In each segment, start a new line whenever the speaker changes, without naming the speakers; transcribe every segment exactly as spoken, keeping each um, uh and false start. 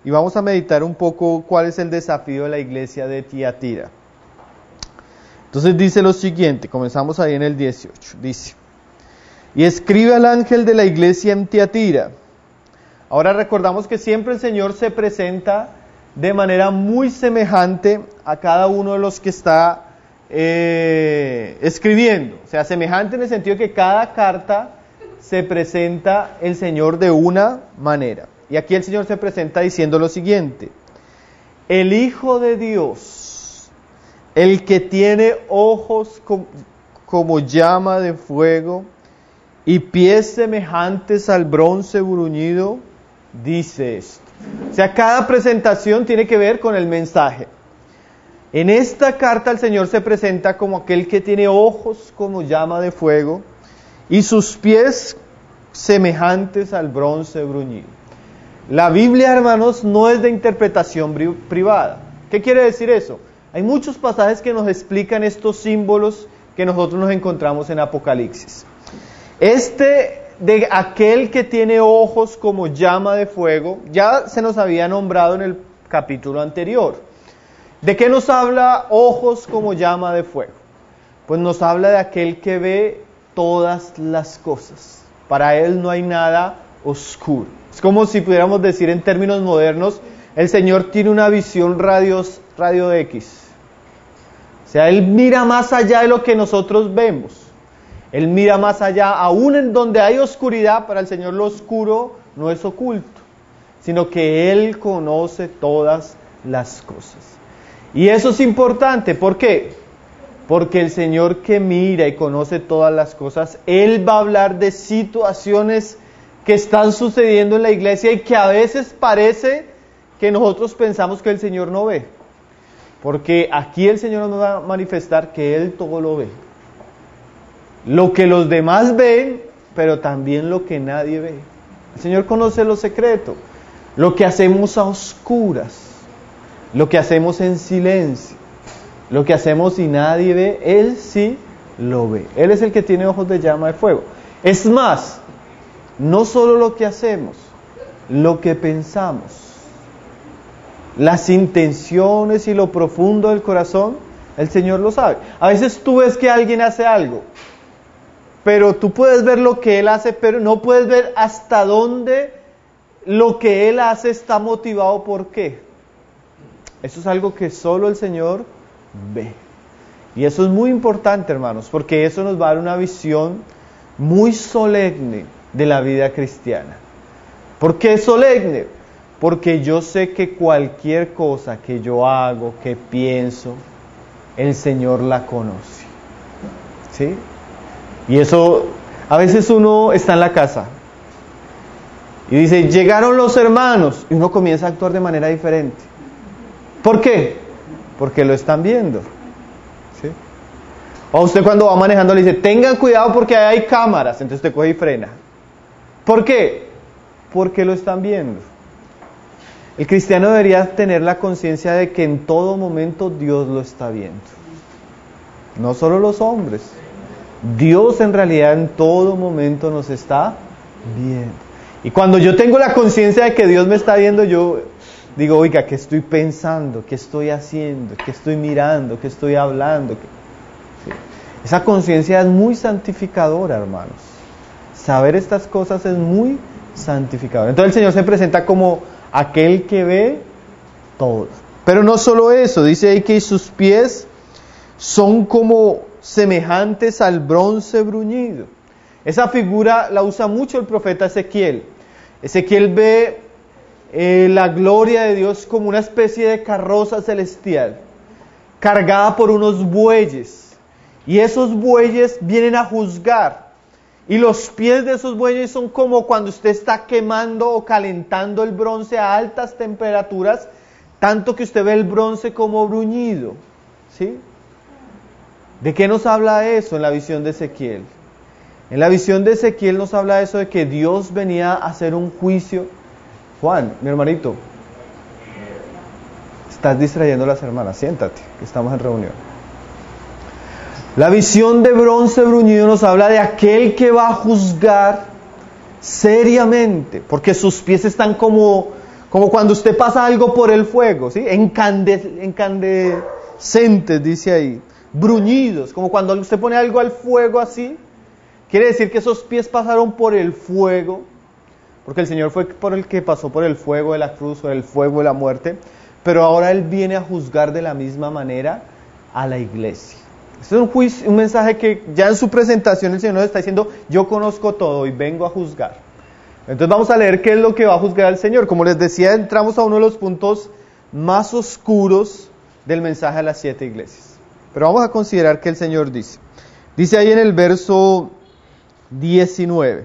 y vamos a meditar un poco cuál es el desafío de la iglesia de Tiatira. Entonces dice lo siguiente, comenzamos ahí en el dieciocho, dice: y escribe al ángel de la iglesia en Tiatira. Ahora recordamos que siempre el Señor se presenta de manera muy semejante a cada uno de los que está eh, escribiendo. O sea, semejante en el sentido que cada carta se presenta el Señor de una manera. Y aquí el Señor se presenta diciendo lo siguiente: el Hijo de Dios, el que tiene ojos como, como llama de fuego y pies semejantes al bronce bruñido, dice esto. O sea, cada presentación tiene que ver con el mensaje. En esta carta el Señor se presenta como aquel que tiene ojos como llama de fuego y sus pies semejantes al bronce bruñido. La Biblia, hermanos, no es de interpretación privada. ¿Qué quiere decir eso? Hay muchos pasajes que nos explican estos símbolos que nosotros nos encontramos en Apocalipsis. Este de aquel que tiene ojos como llama de fuego, ya se nos había nombrado en el capítulo anterior. ¿De qué nos habla ojos como llama de fuego? Pues nos habla de aquel que ve todas las cosas. Para él no hay nada oscuro. Es como si pudiéramos decir en términos modernos, el Señor tiene una visión radios, radio X. O sea, Él mira más allá de lo que nosotros vemos. Él mira más allá, aún en donde hay oscuridad. Para el Señor lo oscuro no es oculto, sino que Él conoce todas las cosas. Y eso es importante, ¿por qué? Porque el Señor que mira y conoce todas las cosas, Él va a hablar de situaciones que están sucediendo en la iglesia y que a veces parece que nosotros pensamos que el Señor no ve. Porque aquí el Señor nos va a manifestar que Él todo lo ve. Lo que los demás ven, pero también lo que nadie ve. El Señor conoce lo secreto, lo que hacemos a oscuras, lo que hacemos en silencio, lo que hacemos y nadie ve, Él sí lo ve. Él es el que tiene ojos de llama de fuego. Es más, no solo lo que hacemos, lo que pensamos, las intenciones y lo profundo del corazón, el Señor lo sabe. A veces tú ves que alguien hace algo, pero tú puedes ver lo que él hace, pero no puedes ver hasta dónde lo que él hace está motivado por qué. Eso es algo que solo el Señor ve. Y eso es muy importante, hermanos, porque eso nos va a dar una visión muy solemne de la vida cristiana. ¿Por qué solemne? Porque yo sé que cualquier cosa que yo hago, que pienso, el Señor la conoce. ¿Sí? Y eso, a veces uno está en la casa y dice, llegaron los hermanos, y uno comienza a actuar de manera diferente. ¿Por qué? Porque lo están viendo. ¿Sí? O usted cuando va manejando le dice, tengan cuidado porque ahí hay cámaras, entonces usted coge y frena. ¿Por qué? Porque lo están viendo. El cristiano debería tener la conciencia de que en todo momento Dios lo está viendo. No solo los hombres. Dios en realidad en todo momento nos está viendo. Y cuando yo tengo la conciencia de que Dios me está viendo, yo digo, oiga, ¿qué estoy pensando? ¿Qué estoy haciendo? ¿Qué estoy mirando? ¿Qué estoy hablando? ¿Sí? Esa conciencia es muy santificadora, hermanos. Saber estas cosas es muy santificador. Entonces el Señor se presenta como aquel que ve todo. Pero no solo eso, dice ahí que sus pies son como semejantes al bronce bruñido. Esa figura la usa mucho el profeta Ezequiel. Ezequiel ve eh, la gloria de Dios como una especie de carroza celestial, cargada por unos bueyes. Y esos bueyes vienen a juzgar. Y los pies de esos bueyes son como cuando usted está quemando o calentando el bronce a altas temperaturas, tanto que usted ve el bronce como bruñido. ¿Sí? ¿De qué nos habla eso en la visión de Ezequiel? En la visión de Ezequiel nos habla eso de que Dios venía a hacer un juicio. Juan, mi hermanito, estás distrayendo a las hermanas, siéntate, que estamos en reunión. La visión de bronce bruñido nos habla de aquel que va a juzgar seriamente, porque sus pies están como, Como cuando usted pasa algo por el fuego, ¿sí? Encande- Incandescentes, dice ahí. Bruñidos, como cuando usted pone algo al fuego así. Quiere decir que esos pies pasaron por el fuego, porque el Señor fue por el que pasó por el fuego de la cruz, por el fuego de la muerte, pero ahora Él viene a juzgar de la misma manera a la iglesia. Este es un, juicio, un mensaje que ya en su presentación el Señor nos está diciendo, yo conozco todo y vengo a juzgar. Entonces vamos a leer qué es lo que va a juzgar el Señor. Como les decía, entramos a uno de los puntos más oscuros del mensaje a las siete iglesias. Pero vamos a considerar qué el Señor dice. Dice ahí en el verso diecinueve.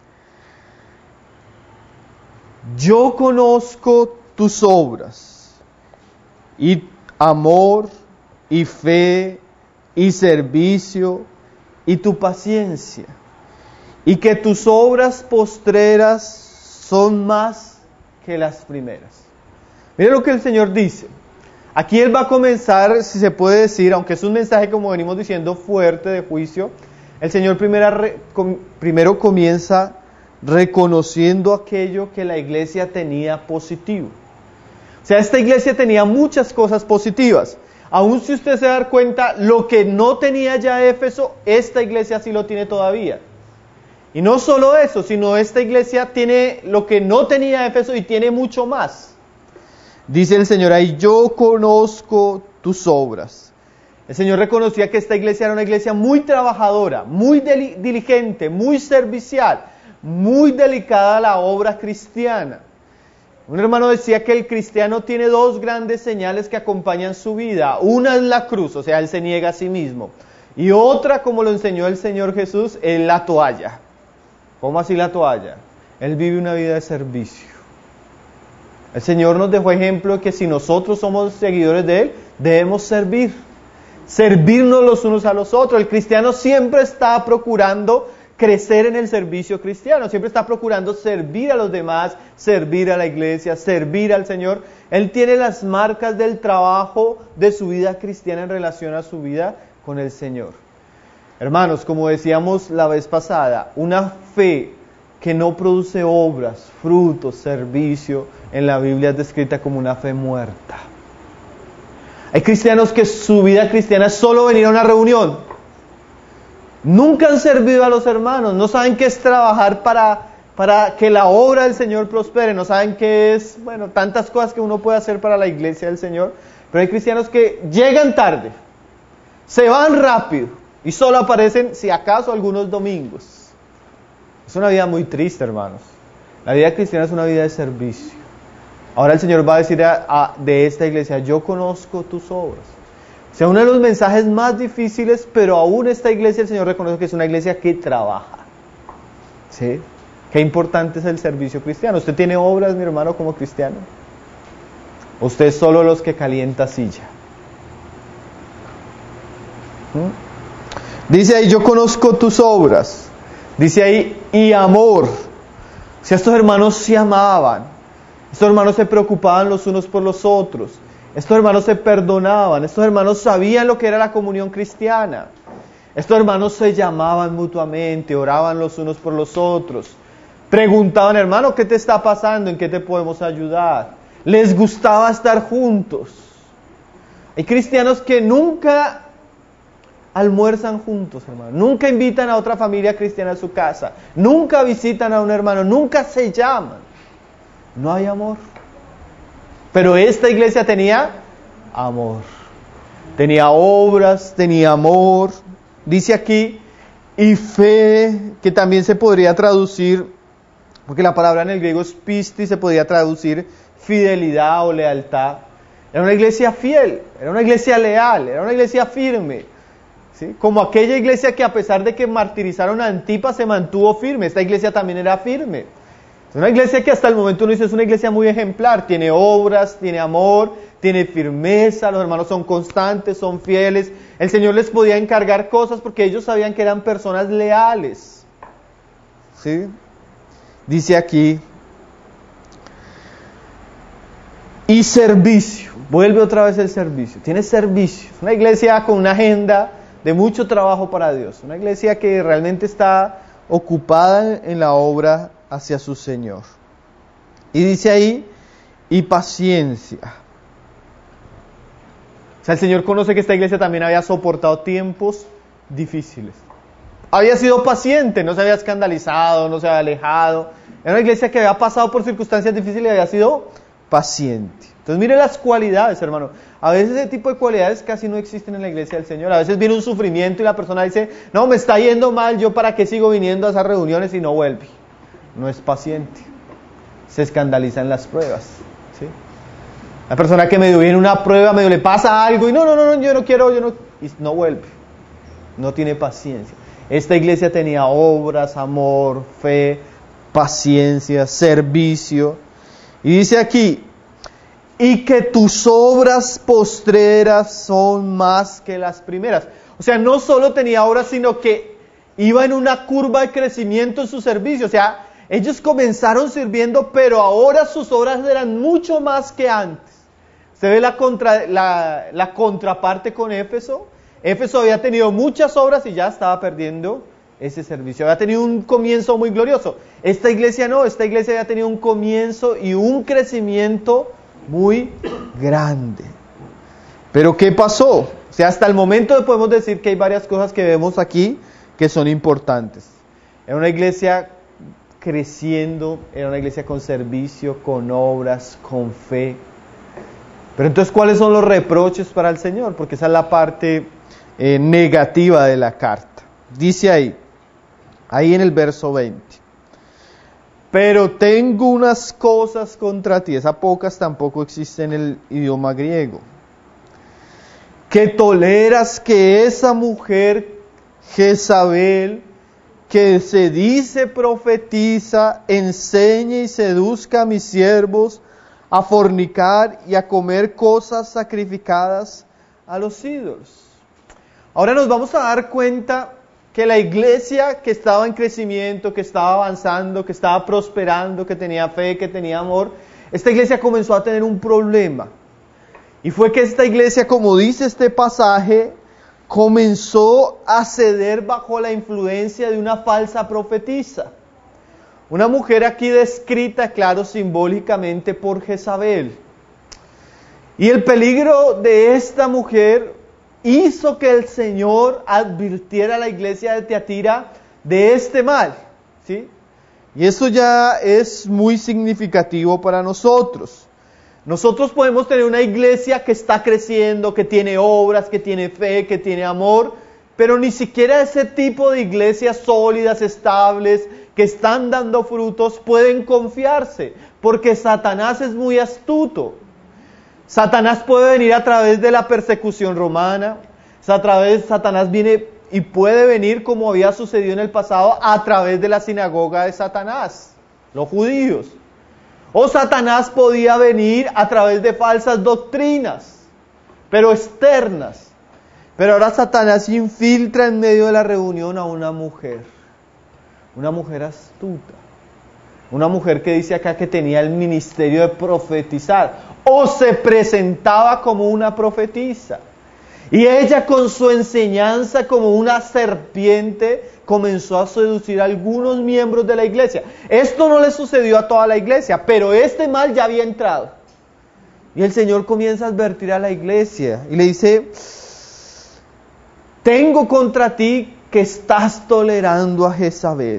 Yo conozco tus obras, y amor, y fe, y servicio, y tu paciencia, y que tus obras postreras son más que las primeras. Mira lo que el Señor dice. Aquí Él va a comenzar, si se puede decir, aunque es un mensaje, como venimos diciendo, fuerte de juicio, el Señor primero, primero comienza reconociendo aquello que la iglesia tenía positivo. O sea, esta iglesia tenía muchas cosas positivas. Aún si usted se da cuenta, lo que no tenía ya Éfeso, esta iglesia sí lo tiene todavía. Y no solo eso, sino esta iglesia tiene lo que no tenía Éfeso y tiene mucho más. Dice el Señor ahí, yo conozco tus obras. El Señor reconocía que esta iglesia era una iglesia muy trabajadora, muy diligente, muy servicial, muy dedicada a la obra cristiana. Un hermano decía que el cristiano tiene dos grandes señales que acompañan su vida. Una es la cruz, o sea, él se niega a sí mismo. Y otra, como lo enseñó el Señor Jesús, es la toalla. ¿Cómo así la toalla? Él vive una vida de servicio. El Señor nos dejó ejemplo que si nosotros somos seguidores de Él, debemos servir. Servirnos los unos a los otros. El cristiano siempre está procurando crecer en el servicio cristiano. Siempre está procurando servir a los demás, servir a la iglesia, servir al Señor. Él tiene las marcas del trabajo de su vida cristiana en relación a su vida con el Señor. Hermanos, como decíamos la vez pasada, una fe que no produce obras, frutos, servicio, en la Biblia es descrita como una fe muerta. Hay cristianos que su vida cristiana es solo venir a una reunión. Nunca han servido a los hermanos, no saben qué es trabajar para, para que la obra del Señor prospere, no saben qué es, bueno, tantas cosas que uno puede hacer para la iglesia del Señor. Pero hay cristianos que llegan tarde, se van rápido y solo aparecen, si acaso, algunos domingos. Es una vida muy triste, hermanos. La vida cristiana es una vida de servicio. Ahora el Señor va a decir a, a, de esta iglesia, yo conozco tus obras. O sea, uno de los mensajes más difíciles, pero aún esta iglesia el Señor reconoce que es una iglesia que trabaja. ¿Sí? Qué importante es el servicio cristiano. ¿Usted tiene obras, mi hermano, como cristiano? ¿O usted es solo los que calienta silla? ¿Mm? Dice ahí, yo conozco tus obras. Dice ahí, y amor. Si estos hermanos se amaban, estos hermanos se preocupaban los unos por los otros, estos hermanos se perdonaban, estos hermanos sabían lo que era la comunión cristiana, estos hermanos se llamaban mutuamente, oraban los unos por los otros, preguntaban, hermano, ¿qué te está pasando? ¿En qué te podemos ayudar? Les gustaba estar juntos. Hay cristianos que nunca almuerzan juntos, hermano. Nunca invitan a otra familia cristiana a su casa. Nunca visitan a un hermano. Nunca se llaman. No hay amor. Pero esta iglesia tenía amor. Tenía obras, tenía amor. Dice aquí, y fe, que también se podría traducir, porque la palabra en el griego es pisti, se podría traducir fidelidad o lealtad. Era una iglesia fiel, era una iglesia leal, era una iglesia firme. ¿Sí? Como aquella iglesia que a pesar de que martirizaron a Antipas se mantuvo firme, esta iglesia también era firme. Es una iglesia que hasta el momento uno dice es una iglesia muy ejemplar, tiene obras, tiene amor, tiene firmeza, los hermanos son constantes, son fieles. El Señor les podía encargar cosas porque ellos sabían que eran personas leales. ¿Sí? Dice aquí, y servicio, vuelve otra vez el servicio, tiene servicio, una iglesia con una agenda de mucho trabajo para Dios, una iglesia que realmente está ocupada en la obra hacia su Señor. Y dice ahí, y paciencia. O sea, el Señor conoce que esta iglesia también había soportado tiempos difíciles. Había sido paciente, no se había escandalizado, no se había alejado. Era una iglesia que había pasado por circunstancias difíciles y había sido paciente. Entonces mire las cualidades, hermano. A veces ese tipo de cualidades casi no existen en la iglesia del Señor. A veces viene un sufrimiento y la persona dice, no, me está yendo mal, yo para qué sigo viniendo a esas reuniones y no vuelve. No es paciente. Se escandaliza en las pruebas, ¿sí? La persona que medio viene una prueba, medio le pasa algo y no, no, no, yo no quiero, yo no, y no vuelve. No tiene paciencia. Esta iglesia tenía obras, amor, fe, paciencia, servicio. Y dice aquí, y que tus obras postreras son más que las primeras. O sea, no solo tenía obras, sino que iba en una curva de crecimiento en su servicio. O sea, ellos comenzaron sirviendo, pero ahora sus obras eran mucho más que antes. Se ve la, contra, la, la contraparte con Éfeso. Éfeso había tenido muchas obras y ya estaba perdiendo ese servicio. Había tenido un comienzo muy glorioso. Esta iglesia no, esta iglesia había tenido un comienzo y un crecimiento muy grande. Pero ¿qué pasó? O sea, hasta el momento podemos decir que hay varias cosas que vemos aquí que son importantes. Era una iglesia creciendo, era una iglesia con servicio, con obras, con fe. Pero entonces, ¿cuáles son los reproches para el Señor? Porque esa es la parte eh, negativa de la carta. Dice ahí, ahí en el verso veinte. Pero tengo unas cosas contra ti. Esa pocas tampoco existe en el idioma griego. Que toleras que esa mujer, Jezabel, que se dice profetiza, enseñe y seduzca a mis siervos a fornicar y a comer cosas sacrificadas a los ídolos. Ahora nos vamos a dar cuenta que la iglesia que estaba en crecimiento, que estaba avanzando, que estaba prosperando, que tenía fe, que tenía amor, esta iglesia comenzó a tener un problema. Y fue que esta iglesia, como dice este pasaje, comenzó a ceder bajo la influencia de una falsa profetisa. Una mujer aquí descrita, claro, simbólicamente por Jezabel. Y el peligro de esta mujer hizo que el Señor advirtiera a la iglesia de Tiatira de este mal, ¿sí? Y eso ya es muy significativo para nosotros. Nosotros podemos tener una iglesia que está creciendo, que tiene obras, que tiene fe, que tiene amor, pero ni siquiera ese tipo de iglesias sólidas, estables, que están dando frutos, pueden confiarse, porque Satanás es muy astuto. Satanás puede venir a través de la persecución romana, a través, Satanás viene y puede venir como había sucedido en el pasado a través de la sinagoga de Satanás, los judíos. O Satanás podía venir a través de falsas doctrinas, pero externas. Pero ahora Satanás infiltra en medio de la reunión a una mujer, una mujer astuta. Una mujer que dice acá que tenía el ministerio de profetizar, o se presentaba como una profetisa. Y ella con su enseñanza como una serpiente comenzó a seducir a algunos miembros de la iglesia. Esto no le sucedió a toda la iglesia, pero este mal ya había entrado. Y el Señor comienza a advertir a la iglesia y le dice, tengo contra ti que estás tolerando a Jezabel,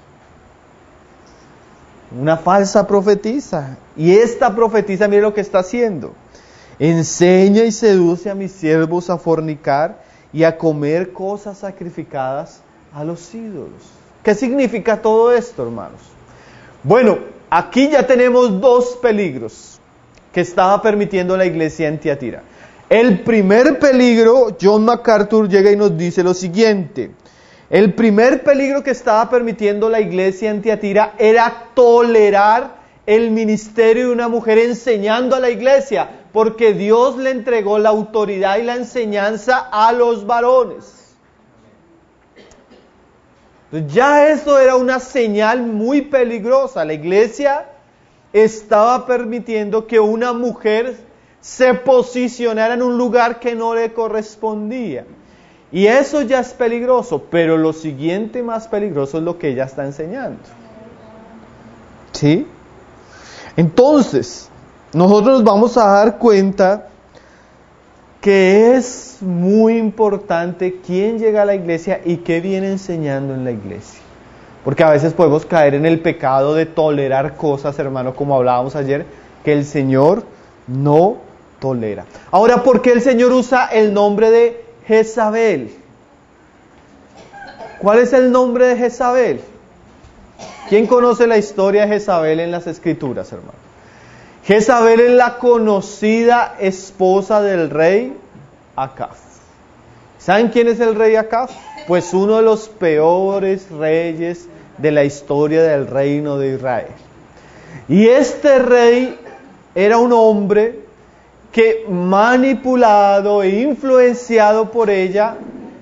una falsa profetisa. Y esta profetisa, mire lo que está haciendo. Enseña y seduce a mis siervos a fornicar y a comer cosas sacrificadas a los ídolos. ¿Qué significa todo esto, hermanos? Bueno, aquí ya tenemos dos peligros que estaba permitiendo la iglesia en Tiatira. El primer peligro, John MacArthur llega y nos dice lo siguiente. El primer peligro que estaba permitiendo la iglesia en Tiatira era tolerar el ministerio de una mujer enseñando a la iglesia, porque Dios le entregó la autoridad y la enseñanza a los varones. Ya eso era una señal muy peligrosa. La iglesia estaba permitiendo que una mujer se posicionara en un lugar que no le correspondía. Y eso ya es peligroso, pero lo siguiente más peligroso es lo que ella está enseñando. ¿Sí? Entonces, nosotros nos vamos a dar cuenta que es muy importante quién llega a la iglesia y qué viene enseñando en la iglesia. Porque a veces podemos caer en el pecado de tolerar cosas, hermano, como hablábamos ayer, que el Señor no tolera. Ahora, ¿por qué el Señor usa el nombre de Jezabel? ¿Cuál es el nombre de Jezabel? ¿Quién conoce la historia de Jezabel en las Escrituras, hermano? Jezabel es la conocida esposa del rey Acab. ¿Saben quién es el rey Acab? Pues uno de los peores reyes de la historia del reino de Israel. Y este rey era un hombre que, manipulado e influenciado por ella,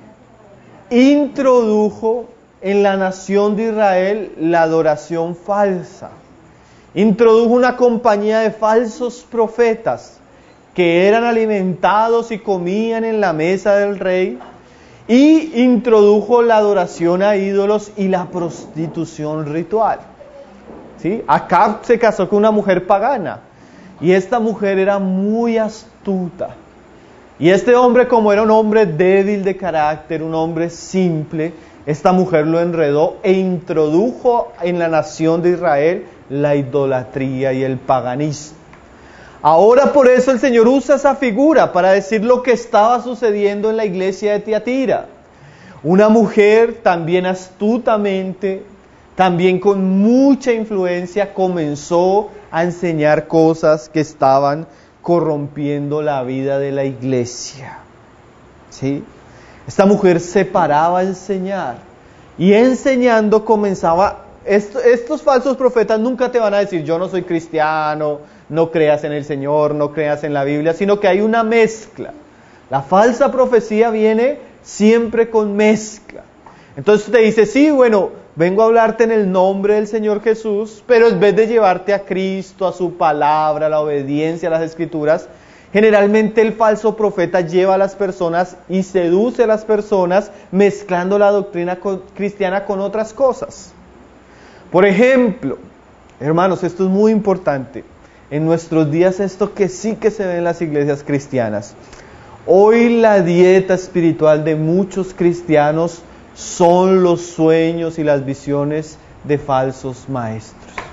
introdujo en la nación de Israel la adoración falsa. Introdujo una compañía de falsos profetas que eran alimentados y comían en la mesa del rey, y introdujo la adoración a ídolos y la prostitución ritual. ¿Sí? Acab se casó con una mujer pagana, y esta mujer era muy astuta. Y este hombre, como era un hombre débil de carácter, un hombre simple, esta mujer lo enredó e introdujo en la nación de Israel la idolatría y el paganismo. Ahora por eso el Señor usa esa figura para decir lo que estaba sucediendo en la iglesia de Tiatira. Una mujer también astutamente, también con mucha influencia, comenzó a enseñar cosas que estaban corrompiendo la vida de la iglesia. ¿Sí? Esta mujer se paraba a enseñar, y enseñando comenzaba. Esto, estos falsos profetas nunca te van a decir: yo no soy cristiano, no creas en el Señor, no creas en la Biblia, sino que hay una mezcla. La falsa profecía viene siempre con mezcla. Entonces te dice: sí, bueno, vengo a hablarte en el nombre del Señor Jesús, pero en vez de llevarte a Cristo, a su palabra, a la obediencia a las Escrituras, generalmente el falso profeta lleva a las personas y seduce a las personas mezclando la doctrina cristiana con otras cosas. Por ejemplo, hermanos, esto es muy importante. En nuestros días esto que sí que se ve en las iglesias cristianas. Hoy la dieta espiritual de muchos cristianos son los sueños y las visiones de falsos maestros.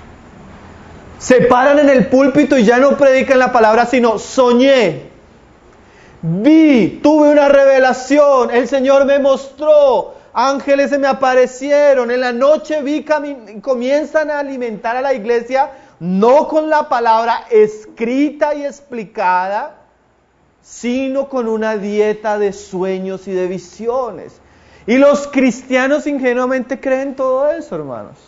Se paran en el púlpito y ya no predican la palabra, sino soñé, vi, tuve una revelación, el Señor me mostró, ángeles se me aparecieron, en la noche vi, cami- comienzan a alimentar a la iglesia, no con la palabra escrita y explicada, sino con una dieta de sueños y de visiones. Y los cristianos ingenuamente creen todo eso, hermanos.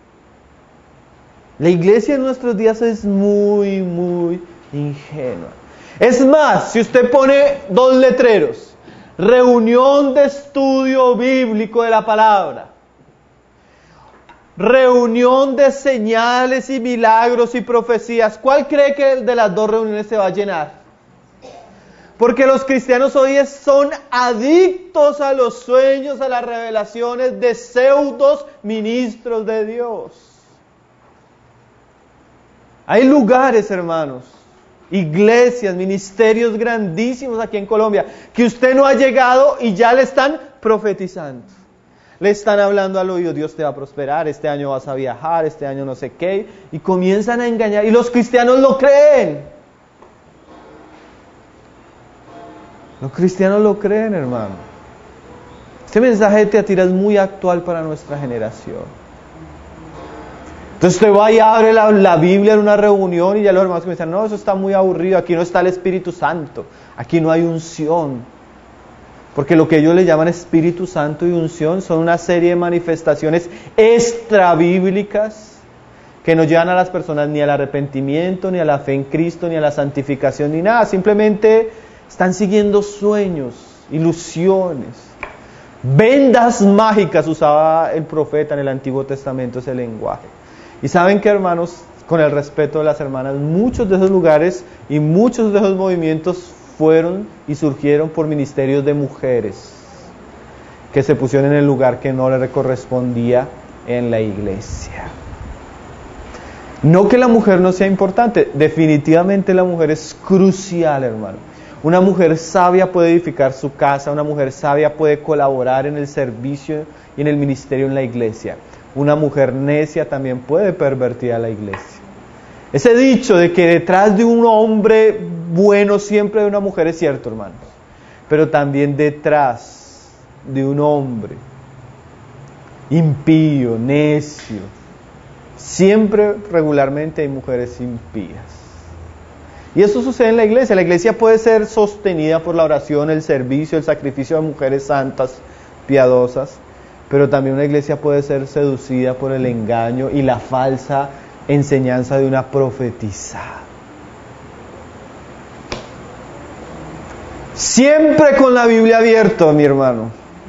La iglesia en nuestros días es muy, muy ingenua. Es más, si usted pone dos letreros: reunión de estudio bíblico de la palabra, reunión de señales y milagros y profecías, ¿cuál cree que de las dos reuniones se va a llenar? Porque los cristianos hoy son adictos a los sueños, a las revelaciones de pseudos ministros de Dios. Hay lugares, hermanos, iglesias, ministerios grandísimos aquí en Colombia, que usted no ha llegado y ya le están profetizando. Le están hablando al oído: Dios te va a prosperar, este año vas a viajar, este año no sé qué, y comienzan a engañar, y los cristianos lo creen. Los cristianos lo creen, hermano. Este mensaje de Tiatira es muy actual para nuestra generación. Entonces usted va y abre la, la Biblia en una reunión y ya los hermanos comienzan: no, eso está muy aburrido, aquí no está el Espíritu Santo, aquí no hay unción. Porque lo que ellos le llaman Espíritu Santo y unción son una serie de manifestaciones extrabíblicas que no llevan a las personas ni al arrepentimiento, ni a la fe en Cristo, ni a la santificación, ni nada. Simplemente están siguiendo sueños, ilusiones. Vendas mágicas usaba el profeta en el Antiguo Testamento, ese lenguaje. Y saben que, hermanos, con el respeto de las hermanas, muchos de esos lugares y muchos de esos movimientos fueron y surgieron por ministerios de mujeres que se pusieron en el lugar que no le correspondía en la iglesia. No que la mujer no sea importante, definitivamente la mujer es crucial, hermano. Una mujer sabia puede edificar su casa, una mujer sabia puede colaborar en el servicio y en el ministerio en la iglesia. Una mujer necia también puede pervertir a la iglesia. Ese dicho de que detrás de un hombre bueno siempre hay una mujer es cierto, hermanos. Pero también detrás de un hombre impío, necio, siempre regularmente hay mujeres impías. Y eso sucede en la iglesia. La iglesia puede ser sostenida por la oración, el servicio, el sacrificio de mujeres santas, piadosas, pero también una iglesia puede ser seducida por el engaño y la falsa enseñanza de una profetizada. Siempre con la Biblia abierta, mi hermano.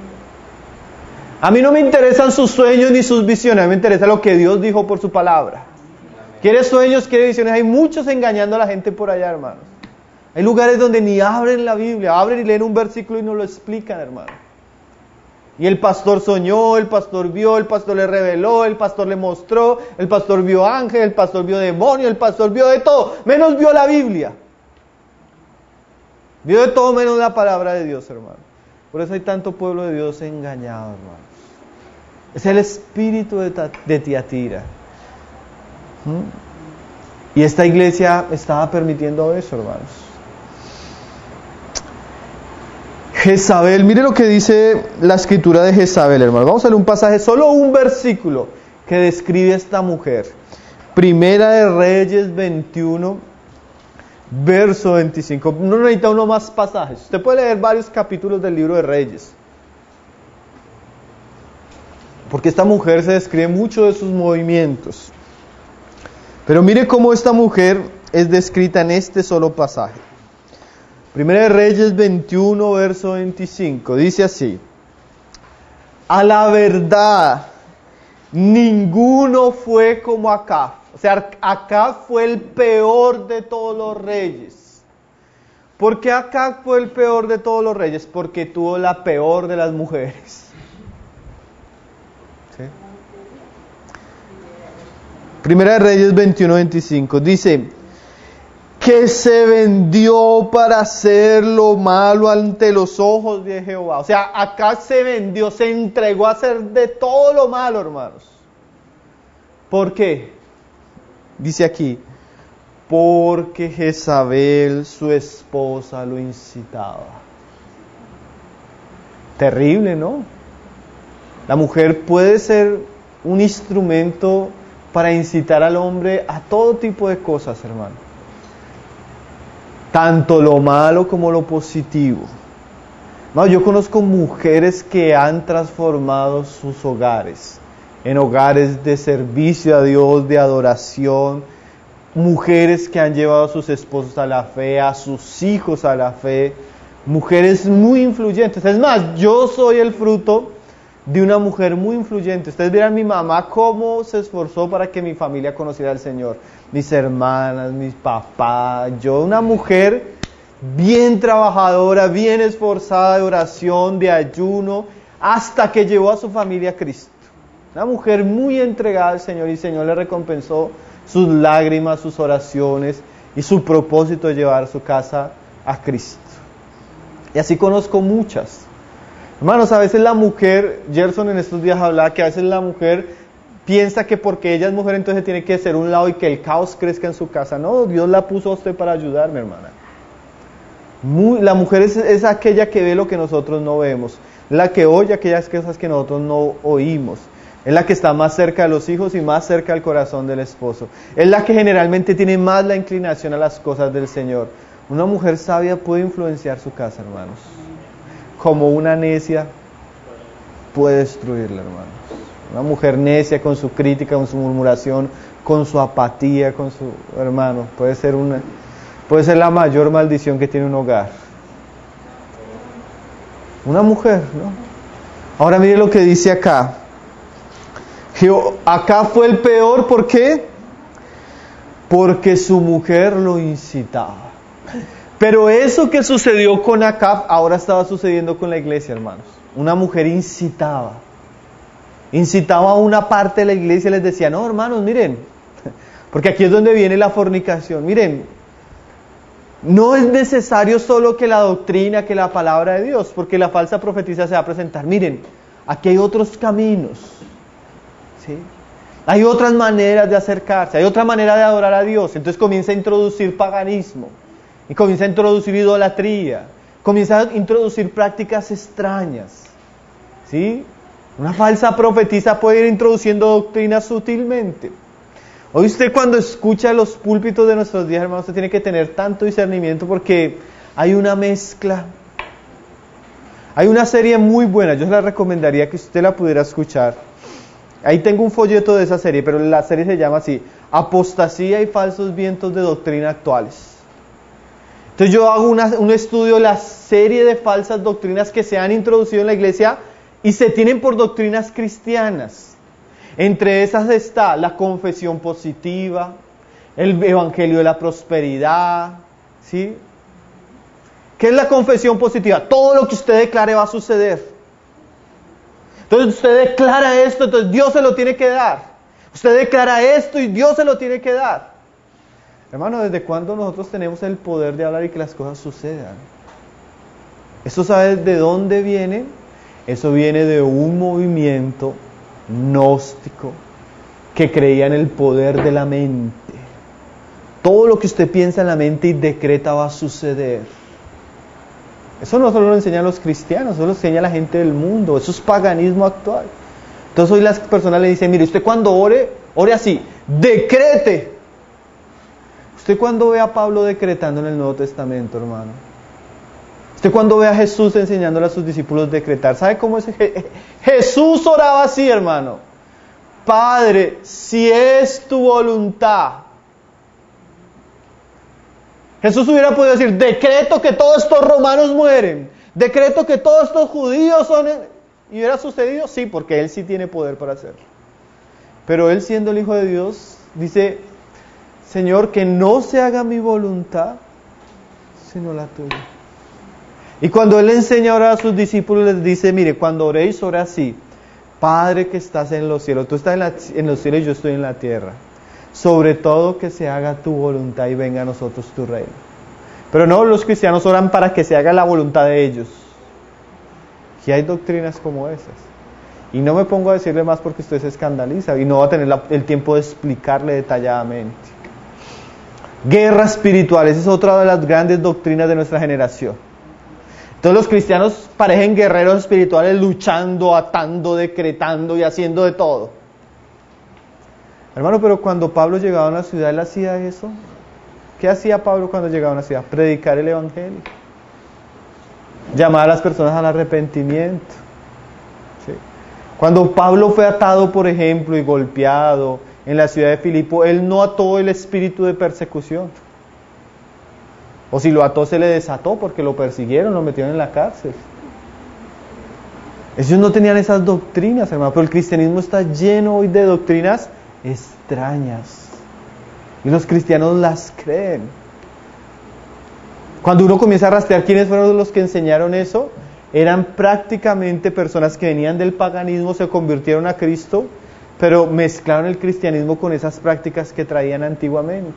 A mí no me interesan sus sueños ni sus visiones, a mí me interesa lo que Dios dijo por su palabra. ¿Quiere sueños, quiere visiones? Hay muchos engañando a la gente por allá, hermanos. Hay lugares donde ni abren la Biblia, abren y leen un versículo y no lo explican, hermano. Y el pastor soñó, el pastor vio, el pastor le reveló, el pastor le mostró, el pastor vio ángel, el pastor vio demonio, el pastor vio de todo, menos vio la Biblia. Vio de todo menos la palabra de Dios, hermano. Por eso hay tanto pueblo de Dios engañado, hermano. Es el espíritu de, de Tiatira. ¿Mm? Y esta iglesia estaba permitiendo eso, hermanos. Jezabel, mire lo que dice la escritura de Jezabel, hermano. Vamos a leer un pasaje, solo un versículo que describe a esta mujer. Primera de Reyes veintiuno, verso veinticinco. No necesita uno más pasajes. Usted puede leer varios capítulos del libro de Reyes. Porque esta mujer se describe mucho de sus movimientos. Pero mire cómo esta mujer es descrita en este solo pasaje. Primera de Reyes veintiuno, verso veinticinco, dice así: a la verdad, ninguno fue como Acab. O sea, Acab fue el peor de todos los reyes. ¿Por qué Acab fue el peor de todos los reyes? Porque tuvo la peor de las mujeres. ¿Sí? Primera de Reyes veintiuno, veinticinco, dice: que se vendió para hacer lo malo ante los ojos de Jehová. O sea, acá se vendió, se entregó a hacer de todo lo malo, hermanos. ¿Por qué? Dice aquí: porque Jezabel, su esposa, lo incitaba. Terrible, ¿no? La mujer puede ser un instrumento para incitar al hombre a todo tipo de cosas, hermano. Tanto lo malo como lo positivo. No, yo conozco mujeres que han transformado sus hogares en hogares de servicio a Dios, de adoración. Mujeres que han llevado a sus esposos a la fe, a sus hijos a la fe. Mujeres muy influyentes. Es más, yo soy el fruto de una mujer muy influyente. Ustedes verán mi mamá cómo se esforzó para que mi familia conociera al Señor. Mis hermanas, mis papás, yo, una mujer bien trabajadora, bien esforzada de oración, de ayuno, hasta que llevó a su familia a Cristo. Una mujer muy entregada al Señor, y el Señor le recompensó sus lágrimas, sus oraciones y su propósito de llevar su casa a Cristo. Y así conozco muchas. Hermanos, a veces la mujer, Gerson en estos días hablaba que a veces la mujer piensa que porque ella es mujer entonces tiene que ser un lado y que el caos crezca en su casa. No, Dios la puso a usted para ayudarme, hermana. Muy, la mujer es, es aquella que ve lo que nosotros no vemos, la que oye aquellas cosas que nosotros no oímos. Es la que está más cerca de los hijos y más cerca del corazón del esposo. Es la que generalmente tiene más la inclinación a las cosas del Señor. Una mujer sabia puede influenciar su casa, hermanos. Como una necia puede destruirla, hermanos. Una mujer necia con su crítica, con su murmuración, con su apatía, con su hermano, puede ser una, puede ser la mayor maldición que tiene un hogar. Una mujer, ¿no? Ahora mire lo que dice acá. Acá fue el peor, ¿por qué? Porque su mujer lo incitaba. Pero eso que sucedió con Acab, ahora estaba sucediendo con la iglesia, hermanos. Una mujer incitaba. Incitaba a una parte de la iglesia y les decía: no, hermanos, miren, Porque aquí es donde viene la fornicación. Miren, no es necesario solo que la doctrina, que la palabra de Dios, porque la falsa profetisa se va a presentar. Miren, aquí hay otros caminos, ¿sí? Hay otras maneras de acercarse, hay otra manera de adorar a Dios. Entonces comienza a introducir paganismo, y comienza a introducir idolatría, comienza a introducir prácticas extrañas, ¿sí? Una falsa profetisa puede ir introduciendo doctrinas sutilmente. Hoy usted cuando escucha los púlpitos de nuestros días, hermanos, usted tiene que tener tanto discernimiento porque hay una mezcla. Hay una serie muy buena, yo se la recomendaría que usted la pudiera escuchar. Ahí tengo un folleto de esa serie, pero la serie se llama así: Apostasía y falsos vientos de doctrina actuales. Entonces yo hago una, un estudio de la serie de falsas doctrinas que se han introducido en la iglesia y se tienen por doctrinas cristianas. Entre esas está la confesión positiva, el evangelio de la prosperidad, ¿sí? ¿Qué es la confesión positiva? Todo lo que usted declare va a suceder. Entonces usted declara esto, entonces Dios se lo tiene que dar. Usted declara esto y Dios se lo tiene que dar. Hermano, ¿desde cuándo nosotros tenemos el poder de hablar y que las cosas sucedan? ¿Eso sabe de dónde viene? Eso viene de un movimiento gnóstico que creía en el poder de la mente. Todo lo que usted piensa en la mente y decreta va a suceder. Eso no solo lo enseñan los cristianos, eso lo enseña la gente del mundo. Eso es paganismo actual. Entonces hoy las personas le dicen: mire, usted cuando ore, ore así, decrete. Usted cuando ve a Pablo decretando en el Nuevo Testamento, hermano, usted cuando ve a Jesús enseñándole a sus discípulos decretar, ¿sabe cómo es? Jesús oraba así, hermano: Padre, si es tu voluntad. Jesús hubiera podido decir: decreto que todos estos romanos mueren, decreto que todos estos judíos son... ¿Y hubiera sucedido? Sí, porque Él sí tiene poder para hacerlo. Pero Él, siendo el Hijo de Dios, dice: Señor, que no se haga mi voluntad, sino la tuya. Y cuando Él le enseña a orar a sus discípulos, les dice: mire, cuando oréis, ora así: Padre que estás en los cielos, tú estás en, la, en los cielos y yo estoy en la tierra. Sobre todo que se haga tu voluntad y venga a nosotros tu reino. Pero no, los cristianos oran para que se haga la voluntad de ellos. Y hay doctrinas como esas. Y no me pongo a decirle más porque usted se escandaliza y no va a tener la, el tiempo de explicarle detalladamente. Guerra espiritual, esa es otra de las grandes doctrinas de nuestra generación. Entonces los cristianos parecen guerreros espirituales luchando, atando, decretando y haciendo de todo. Hermano, pero cuando Pablo llegaba a una ciudad, ¿él hacía eso? ¿Qué hacía Pablo cuando llegaba a una ciudad? Predicar el evangelio. Llamar a las personas al arrepentimiento. ¿Sí? Cuando Pablo fue atado, por ejemplo, y golpeado en la ciudad de Filipo, él no ató el espíritu de persecución. O si lo ató, se le desató porque lo persiguieron, lo metieron en la cárcel. Ellos no tenían esas doctrinas, hermano, pero el cristianismo está lleno hoy de doctrinas extrañas. Y los cristianos las creen. Cuando uno comienza a rastrear quiénes fueron los que enseñaron eso, eran prácticamente personas que venían del paganismo, se convirtieron a Cristo, pero mezclaron el cristianismo con esas prácticas que traían antiguamente.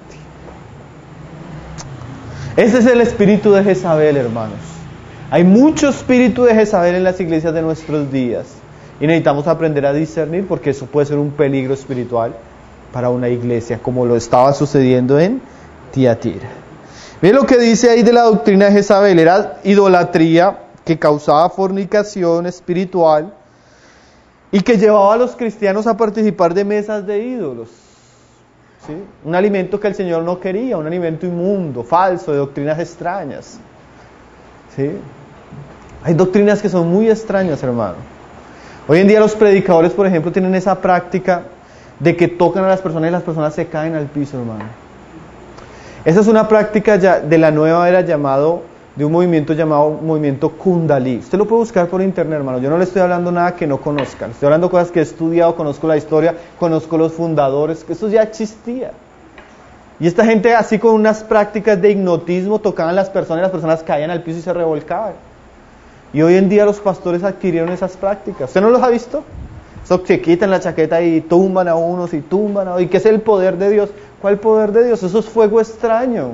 Ese es el espíritu de Jezabel, hermanos. Hay mucho espíritu de Jezabel en las iglesias de nuestros días. Y necesitamos aprender a discernir porque eso puede ser un peligro espiritual para una iglesia, como lo estaba sucediendo en Tiatira. Miren lo que dice ahí de la doctrina de Jezabel. Era idolatría que causaba fornicación espiritual y que llevaba a los cristianos a participar de mesas de ídolos. ¿Sí? Un alimento que el Señor no quería, un alimento inmundo, falso, de doctrinas extrañas. ¿Sí? Hay doctrinas que son muy extrañas, hermano. Hoy en día los predicadores, por ejemplo, tienen esa práctica de que tocan a las personas y las personas se caen al piso, hermano. Esa es una práctica ya de la nueva era llamado, de un movimiento llamado movimiento Kundalí. Usted lo puede buscar por internet, hermano. Yo no le estoy hablando nada que no conozcan. Estoy hablando cosas que he estudiado, conozco la historia, conozco los fundadores, que eso ya existía. Y esta gente así con unas prácticas de hipnotismo tocaban a las personas y las personas caían al piso y se revolcaban. Y hoy en día los pastores adquirieron esas prácticas. ¿Usted no los ha visto? Eso se quitan la chaqueta y tumban a unos y tumban a otros. ¿Y qué es el poder de Dios? ¿Cuál poder de Dios? Eso es fuego extraño.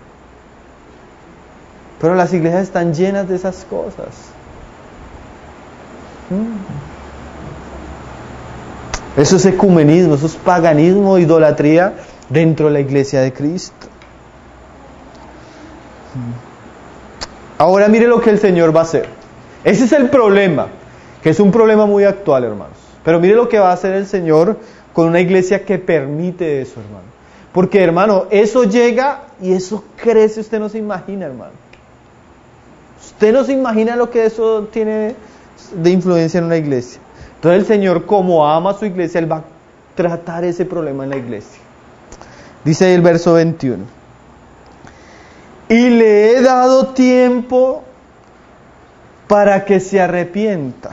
Pero las iglesias están llenas de esas cosas. Eso es ecumenismo, eso es paganismo, idolatría dentro de la iglesia de Cristo. Ahora mire lo que el Señor va a hacer. Ese es el problema, que es un problema muy actual, hermanos. Pero mire lo que va a hacer el Señor con una iglesia que permite eso, hermano. Porque, hermano, eso llega y eso crece, usted no se imagina, hermano. Usted no se imagina lo que eso tiene de influencia en una iglesia. Entonces el Señor, como ama a su iglesia, Él va a tratar ese problema en la iglesia. Dice ahí el verso veintiuno. Y le he dado tiempo para que se arrepienta,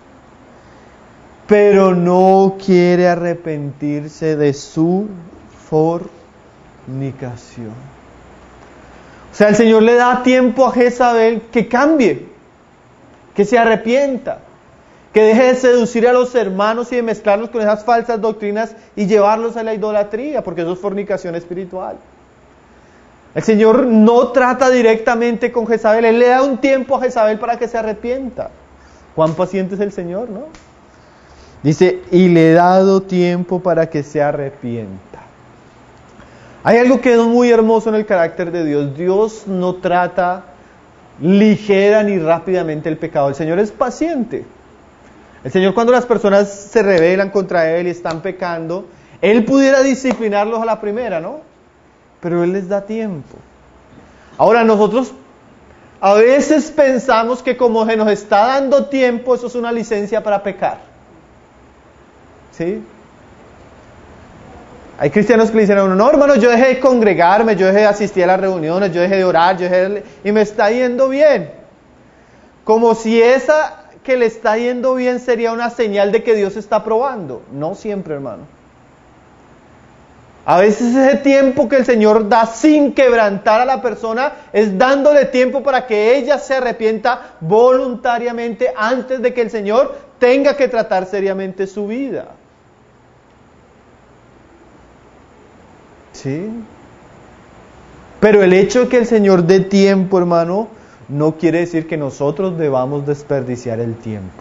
pero no quiere arrepentirse de su fornicación. O sea, el Señor le da tiempo a Jezabel que cambie, que se arrepienta, que deje de seducir a los hermanos y de mezclarlos con esas falsas doctrinas y llevarlos a la idolatría, porque eso es fornicación espiritual. El Señor no trata directamente con Jezabel, Él le da un tiempo a Jezabel para que se arrepienta. Cuán paciente es el Señor, ¿no? Dice, y le he dado tiempo para que se arrepienta. Hay algo que es muy hermoso en el carácter de Dios. Dios no trata ligera ni rápidamente el pecado. El Señor es paciente. El Señor, cuando las personas se rebelan contra Él y están pecando, Él pudiera disciplinarlos a la primera, ¿no? Pero Él les da tiempo. Ahora nosotros a veces pensamos que como se nos está dando tiempo, eso es una licencia para pecar. ¿Sí? Hay cristianos que le dicen a uno, no hermano, yo dejé de congregarme, yo dejé de asistir a las reuniones, yo dejé de orar, yo dejé de... y me está yendo bien. Como si esa que le está yendo bien sería una señal de que Dios está probando. No siempre, hermano. A veces ese tiempo que el Señor da sin quebrantar a la persona es dándole tiempo para que ella se arrepienta voluntariamente antes de que el Señor tenga que tratar seriamente su vida. ¿Sí? Pero el hecho de que el Señor dé tiempo, hermano, no quiere decir que nosotros debamos desperdiciar el tiempo.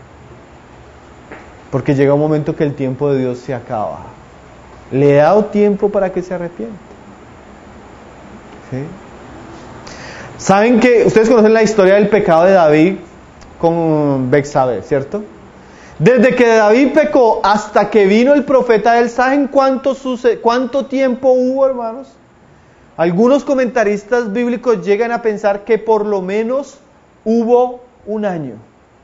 Porque llega un momento que el tiempo de Dios se acaba. Le he dado tiempo para que se arrepienta. ¿Sí? Saben que ustedes conocen la historia del pecado de David con Betsabé, ¿cierto? Desde que David pecó hasta que vino el profeta de él, ¿saben cuánto, suce- cuánto tiempo hubo, hermanos? Algunos comentaristas bíblicos llegan a pensar que por lo menos hubo un año.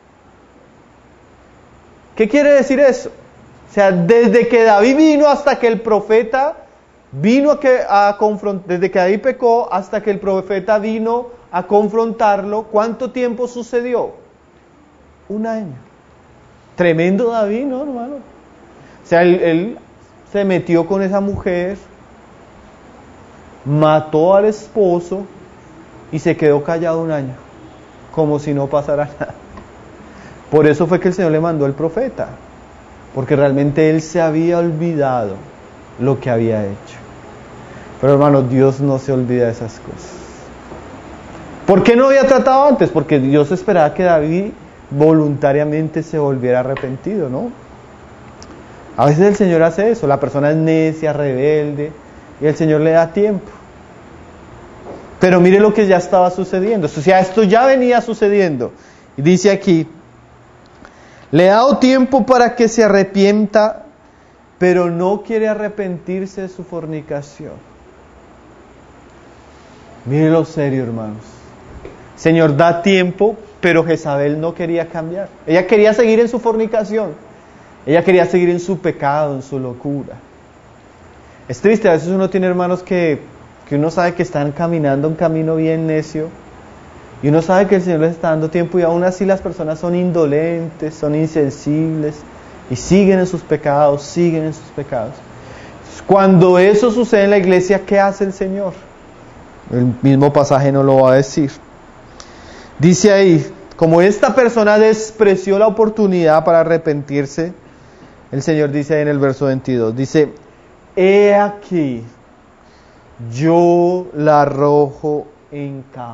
¿Qué quiere decir eso? O sea, desde que David vino hasta que el profeta vino a, que, a confrontar, desde que David pecó hasta que el profeta vino a confrontarlo, ¿cuánto tiempo sucedió? Un año. Tremendo David, ¿no, hermano? O sea, él, él se metió con esa mujer, mató al esposo y se quedó callado un año, como si no pasara nada. Por eso fue que el Señor le mandó al profeta. Porque realmente él se había olvidado lo que había hecho. Pero hermano, Dios no se olvida de esas cosas. ¿Por qué no había tratado antes? Porque Dios esperaba que David voluntariamente se volviera arrepentido, ¿no? A veces el Señor hace eso. La persona es necia, rebelde, y el Señor le da tiempo. Pero mire lo que ya estaba sucediendo. O sea, esto ya venía sucediendo. Y dice aquí, le he dado tiempo para que se arrepienta, pero no quiere arrepentirse de su fornicación. Mire lo serio, hermanos. Señor, da tiempo, pero Jezabel no quería cambiar. Ella quería seguir en su fornicación. Ella quería seguir en su pecado, en su locura. Es triste, a veces uno tiene hermanos que, que uno sabe que están caminando un camino bien necio. Y uno sabe que el Señor les está dando tiempo y aún así las personas son indolentes, son insensibles y siguen en sus pecados, siguen en sus pecados. Cuando eso sucede en la iglesia, ¿qué hace el Señor? El mismo pasaje no lo va a decir. Dice ahí, como esta persona despreció la oportunidad para arrepentirse, el Señor dice ahí en el verso veintidós, dice, he aquí, yo la arrojo en cama.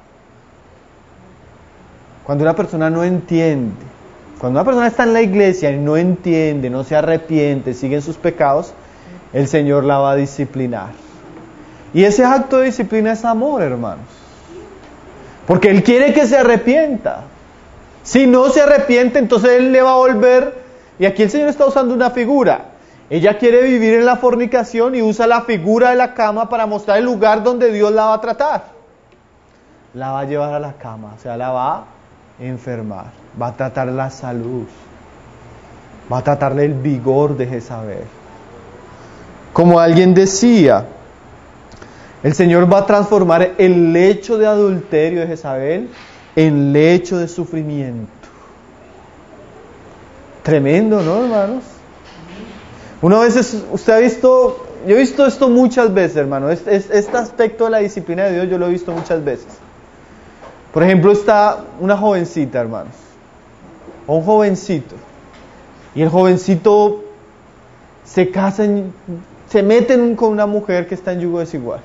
Cuando una persona no entiende, cuando una persona está en la iglesia y no entiende, no se arrepiente, sigue en sus pecados, el Señor la va a disciplinar. Y ese acto de disciplina es amor, hermanos. Porque Él quiere que se arrepienta. Si no se arrepiente, entonces Él le va a volver. Y aquí el Señor está usando una figura. Ella quiere vivir en la fornicación y usa la figura de la cama para mostrar el lugar donde Dios la va a tratar. La va a llevar a la cama, o sea, la va a enfermar. Va a tratar la salud. Va a tratarle el vigor de Jezabel. Como alguien decía, el Señor va a transformar el lecho de adulterio de Jezabel en lecho de sufrimiento. Tremendo, ¿no, hermanos? Una vez, usted ha visto, yo he visto esto muchas veces, hermano. Este, este aspecto de la disciplina de Dios yo lo he visto muchas veces. Por ejemplo, está una jovencita, hermanos, o un jovencito, y el jovencito se casa, en, se mete en, con una mujer que está en yugo desigual.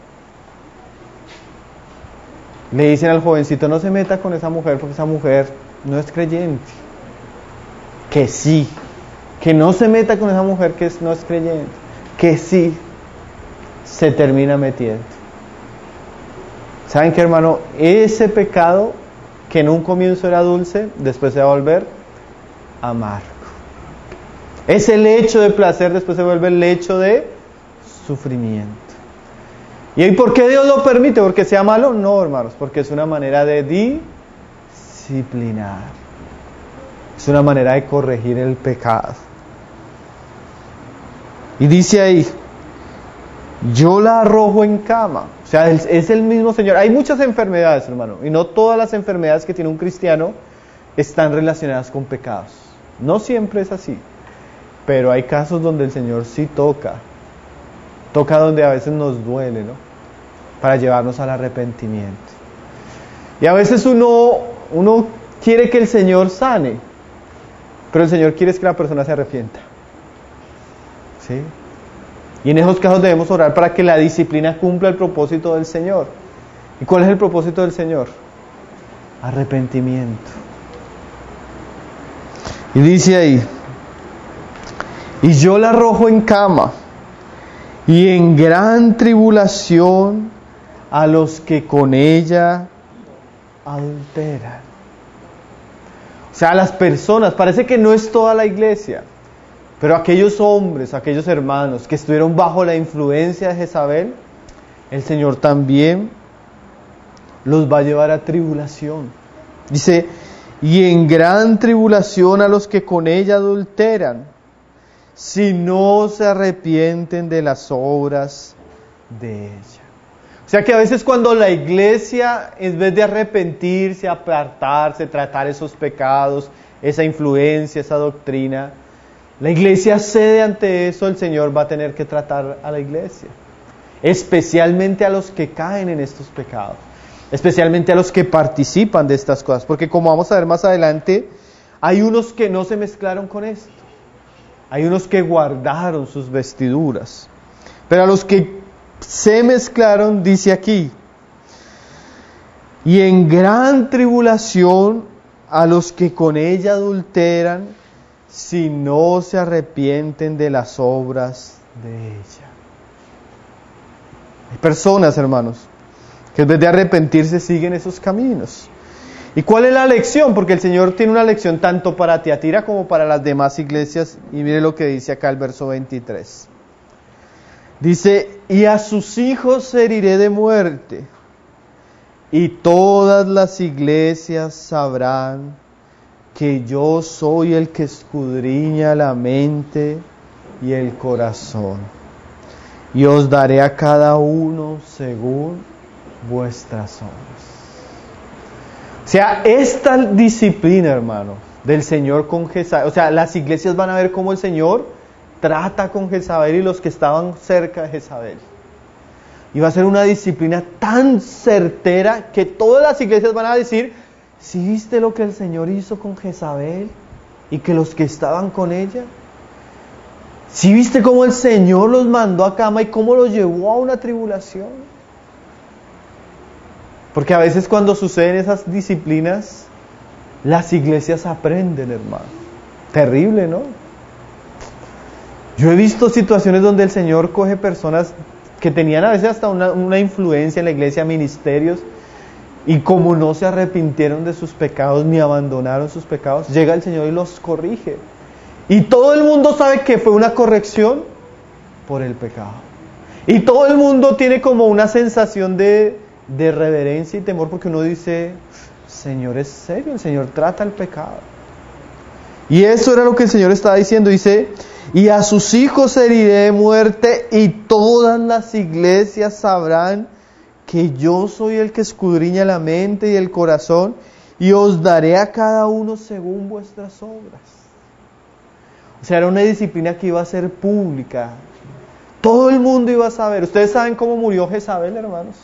Le dicen al jovencito, no se meta con esa mujer porque esa mujer no es creyente. Que sí, que no se meta con esa mujer que no es creyente. Que sí, se termina metiendo. ¿Saben qué, hermano? Ese pecado que en un comienzo era dulce, después se va a volver amargo. Ese lecho de placer después se vuelve el lecho de sufrimiento. ¿Y por qué Dios lo permite? ¿Porque sea malo? No, hermanos, porque es una manera de disciplinar. Es una manera de corregir el pecado. Y dice ahí, yo la arrojo en cama. O sea, es, es el mismo Señor. Hay muchas enfermedades, hermano, y no todas las enfermedades que tiene un cristiano están relacionadas con pecados. No siempre es así, pero hay casos donde el Señor sí toca. Toca donde a veces nos duele, ¿no? Para llevarnos al arrepentimiento. Y a veces uno, uno quiere que el Señor sane, pero el Señor quiere que la persona se arrepienta. ¿Sí? Y en esos casos debemos orar para que la disciplina cumpla el propósito del Señor. ¿Y cuál es el propósito del Señor? Arrepentimiento. Y dice ahí, y yo la arrojo en cama, y en gran tribulación a los que con ella adulteran. O sea, a las personas, parece que no es toda la iglesia, pero aquellos hombres, aquellos hermanos que estuvieron bajo la influencia de Jezabel, el Señor también los va a llevar a tribulación. Dice, y en gran tribulación a los que con ella adulteran, si no se arrepienten de las obras de ella. O sea que a veces cuando la iglesia, en vez de arrepentirse, apartarse, tratar esos pecados, esa influencia, esa doctrina, la iglesia cede ante eso, el Señor va a tener que tratar a la iglesia. Especialmente a los que caen en estos pecados. Especialmente a los que participan de estas cosas. Porque como vamos a ver más adelante, hay unos que no se mezclaron con esto. Hay unos que guardaron sus vestiduras. Pero a los que se mezclaron, dice aquí, y en gran tribulación a los que con ella adulteran, si no se arrepienten de las obras de ella. Hay personas, hermanos, que en vez de arrepentirse siguen esos caminos. ¿Y cuál es la lección? Porque el Señor tiene una lección tanto para Tiatira como para las demás iglesias. Y mire lo que dice acá el verso veintitrés. Dice, y a sus hijos heriré de muerte, y todas las iglesias sabrán que yo soy el que escudriña la mente y el corazón. Y os daré a cada uno según vuestras obras. O sea, esta disciplina, hermano, del Señor con Jezabel, o sea, las iglesias van a ver cómo el Señor trata con Jezabel y los que estaban cerca de Jezabel. Y va a ser una disciplina tan certera que todas las iglesias van a decir, ¿sí viste lo que el Señor hizo con Jezabel? Y que los que estaban con ella, ¿Sí viste cómo el Señor los mandó a cama y cómo los llevó a una tribulación? Porque a veces cuando suceden esas disciplinas, las iglesias aprenden, hermano. Terrible, ¿no? Yo he visto situaciones donde el Señor coge personas que tenían a veces hasta una, una influencia en la iglesia, ministerios, y como no se arrepintieron de sus pecados ni abandonaron sus pecados, llega el Señor y los corrige. Y todo el mundo sabe que fue una corrección por el pecado. Y todo el mundo tiene como una sensación de, de reverencia y temor, porque uno dice, Señor es serio, el Señor trata el pecado. Y eso era lo que el Señor estaba diciendo. Dice, y a sus hijos heriré de muerte, y todas las iglesias sabrán que yo soy el que escudriña la mente y el corazón, y os daré a cada uno según vuestras obras. O sea, era una disciplina que iba a ser pública. Todo el mundo iba a saber. ¿Ustedes saben cómo murió Jezabel, hermanos?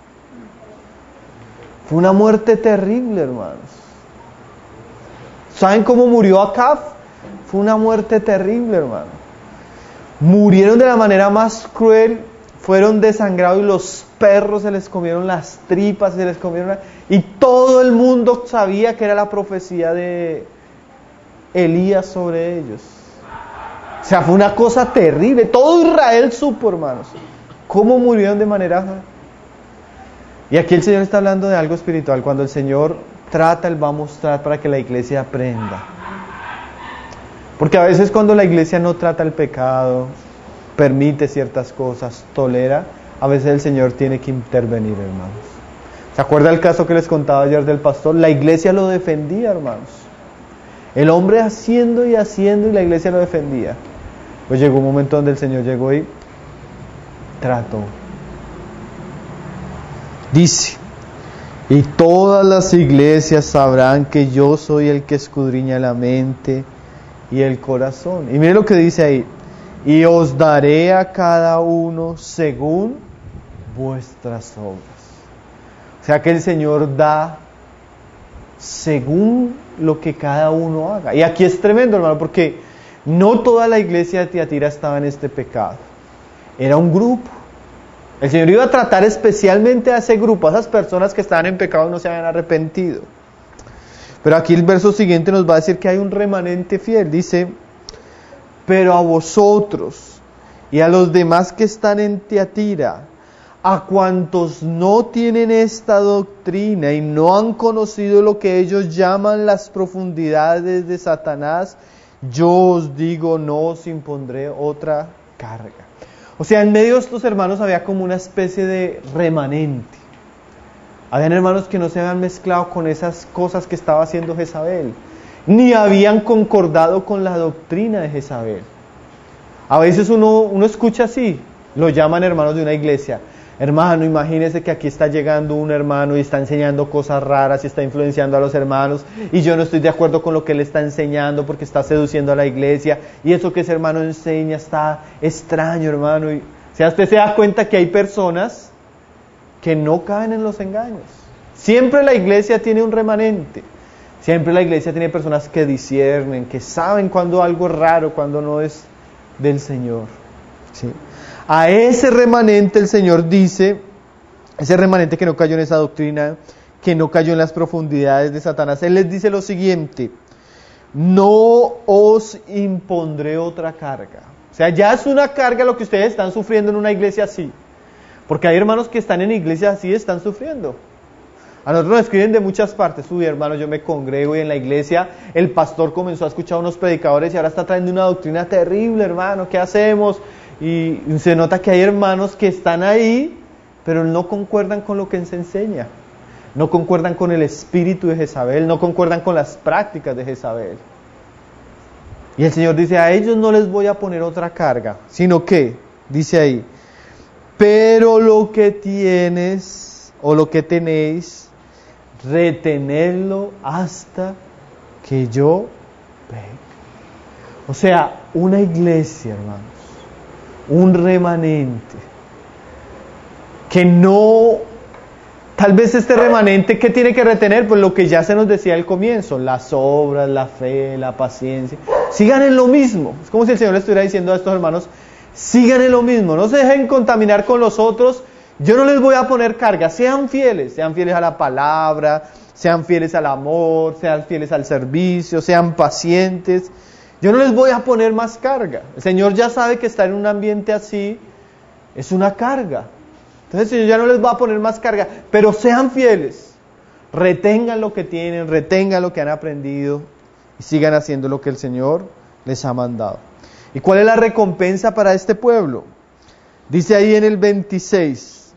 Fue una muerte terrible, hermanos. ¿Saben cómo murió Acab? Fue una muerte terrible, hermano. Murieron de la manera más cruel. Fueron desangrados y los perros se les comieron las tripas, se les comieron... Y todo el mundo sabía que era la profecía de Elías sobre ellos. O sea, fue una cosa terrible. Todo Israel supo, hermanos, cómo murieron de manera... Y aquí el Señor está hablando de algo espiritual. Cuando el Señor trata, Él va a mostrar para que la iglesia aprenda. Porque a veces cuando la iglesia no trata el pecado, permite ciertas cosas, tolera, a veces el Señor tiene que intervenir, hermanos. ¿Se acuerda el caso que les contaba ayer del pastor? La iglesia lo defendía, hermanos. El hombre haciendo y haciendo y la iglesia lo defendía. Pues llegó un momento donde el Señor llegó y trató. Dice, y todas las iglesias sabrán que yo soy el que escudriña la mente y el corazón. Y mire lo que dice ahí. Y os daré a cada uno según vuestras obras. O sea que el Señor da según lo que cada uno haga. Y aquí es tremendo, hermano, porque no toda la iglesia de Tiatira estaba en este pecado. Era un grupo. El Señor iba a tratar especialmente a ese grupo, a esas personas que estaban en pecado y no se habían arrepentido. Pero aquí el verso siguiente nos va a decir que hay un remanente fiel. Dice, pero a vosotros y a los demás que están en Tiatira, a cuantos no tienen esta doctrina y no han conocido lo que ellos llaman las profundidades de Satanás, yo os digo, no os impondré otra carga. O sea, en medio de estos hermanos había como una especie de remanente. Habían hermanos que no se habían mezclado con esas cosas que estaba haciendo Jezabel, ni habían concordado con la doctrina de Jezabel. A veces uno, uno escucha así, lo llaman hermanos de una iglesia. Hermano, imagínese que aquí está llegando un hermano y está enseñando cosas raras y está influenciando a los hermanos, y yo no estoy de acuerdo con lo que él está enseñando porque está seduciendo a la iglesia, y eso que ese hermano enseña está extraño, hermano. Y, o sea, usted se da cuenta que hay personas que no caen en los engaños. Siempre la iglesia tiene un remanente. Siempre la iglesia tiene personas que disciernen, que saben cuando algo es raro, cuando no es del Señor. ¿Sí? A ese remanente el Señor dice, ese remanente que no cayó en esa doctrina, que no cayó en las profundidades de Satanás, Él les dice lo siguiente: no os impondré otra carga. O sea, ya es una carga lo que ustedes están sufriendo en una iglesia así. Porque hay hermanos que están en iglesias así y están sufriendo. A nosotros nos escriben de muchas partes. Uy, hermano, yo me congrego y en la iglesia el pastor comenzó a escuchar a unos predicadores y ahora está trayendo una doctrina terrible, hermano. ¿Qué hacemos? Y se nota que hay hermanos que están ahí, pero no concuerdan con lo que se enseña. No concuerdan con el espíritu de Jezabel, no concuerdan con las prácticas de Jezabel. Y el Señor dice, a ellos no les voy a poner otra carga, sino que, dice ahí, pero lo que tienes o lo que tenéis, retenedlo hasta que yo venga. O sea, una iglesia, hermanos, un remanente que no Tal vez este remanente, ¿qué tiene que retener? Pues lo que ya se nos decía al comienzo, las obras, la fe, la paciencia. Sigan en lo mismo. Es como si el Señor le estuviera diciendo a estos hermanos, sigan en lo mismo, no se dejen contaminar con los otros, yo no les voy a poner carga, sean fieles, sean fieles a la palabra, sean fieles al amor, sean fieles al servicio, sean pacientes. Yo no les voy a poner más carga. El Señor ya sabe que estar en un ambiente así es una carga. Entonces el Señor ya no les va a poner más carga, pero sean fieles, retengan lo que tienen, retengan lo que han aprendido y sigan haciendo lo que el Señor les ha mandado. ¿Y cuál es la recompensa para este pueblo? Dice ahí en el veintiséis,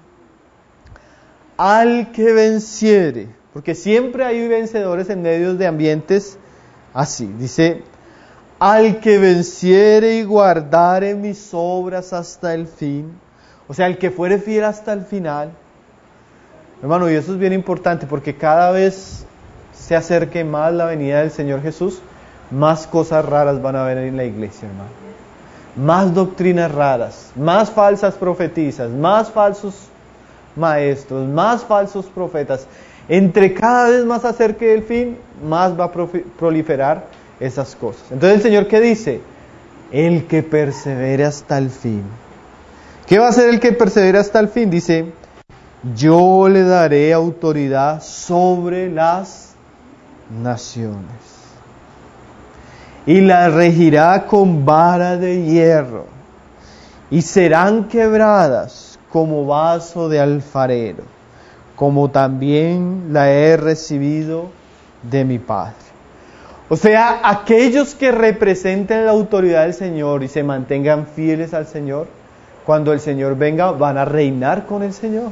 al que venciere, porque siempre hay vencedores en medio de ambientes así, dice, al que venciere y guardare mis obras hasta el fin, o sea, el que fuere fiel hasta el final. Hermano, y eso es bien importante porque cada vez se acerque más la venida del Señor Jesús, más cosas raras van a haber en la iglesia, hermano. Más doctrinas raras, más falsas profetizas, más falsos maestros, más falsos profetas. Entre cada vez más acerque el fin, más va a proliferar esas cosas. Entonces el Señor, ¿qué dice? El que persevere hasta el fin. ¿Qué va a hacer el que persevere hasta el fin? Dice, yo le daré autoridad sobre las naciones y la regirá con vara de hierro y serán quebradas como vaso de alfarero, como también la he recibido de mi Padre. O sea, aquellos que representen la autoridad del Señor y se mantengan fieles al Señor, cuando el Señor venga van a reinar con el Señor.